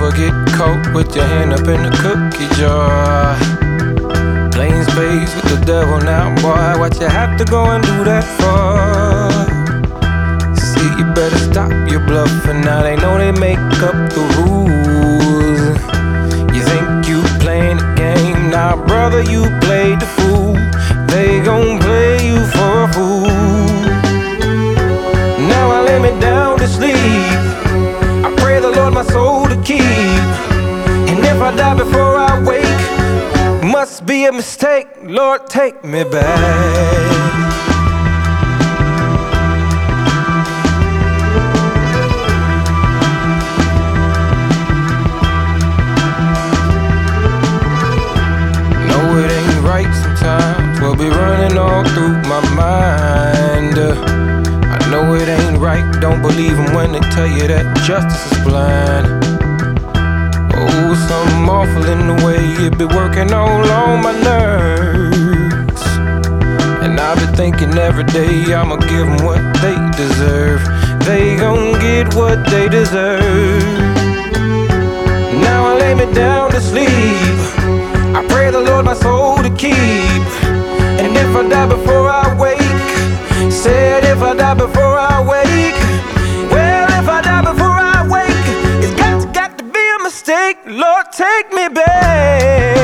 ever get caught with your hand up in the cookie jar? Playing space with the devil now, boy, what you have to go and do that for? See, you better stop your bluffing now, they know they make up the rules. You think you playing the game, nah brother, you played the fool. They gon' play you for a fool. Now I lay me down to sleep, I pray the Lord my soul to keep. And if I die before I wake, must be a mistake, Lord take me back. Sometimes will be running all through my mind. I know it ain't right, don't believe them when they tell you that justice is blind. Oh, something awful in the way it be working all on my nerves. And I've been thinking every day I'ma give them what they deserve. They gon' get what they deserve. Now I lay me down to sleep, I pray the Lord my soul to keep. And if I die before I wake, said if I die before I wake, well if I die before I wake, it's got to be a mistake, Lord take me back.